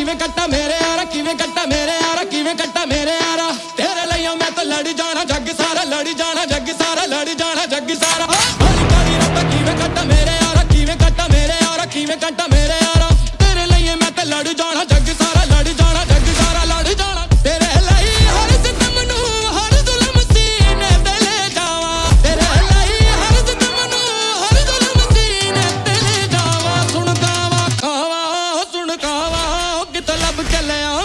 ਕਿਵੇਂ ਕੱਟਾ ਮੇਰੇ ਯਾਰਾ ਕਿਵੇਂ ਕੱਟਾ ਮੇਰੇ ਯਾਰਾ ਕਿਵੇਂ ਕੱਟਾ ਮੇਰੇ ਯਾਰਾ ਤੇਰੇ ਲਈ ਮੈਂ ਤਾਂ ਲੜ ਜਾਣਾ ਜੱਗ ਸਾਰਾ ਲੜ ਜਾਣਾ ਜੱਗ ਸਾਰਾ ਲੜ ਜਾਣਾ ਜੱਗ ਸਾਰਾ ਹਾਲੀ ਕਾਦੀ ਰੱਬਾ ਕਿਵੇਂ ਕੱਟਾ ਮੇਰੇ ਯਾਰਾ ਕਿਵੇਂ ਕੱਟਾ ਮੇਰੇ ਯਾਰਾ ਕਿਵੇਂ ਕੱਟਾ ਮੇਰੇ ਯਾਰਾ ਤੇਰੇ ਲਈ ਮੈਂ ਤਾਂ ਲੜ ਜਾਣਾ ਜੱਗ ਸਾਰਾ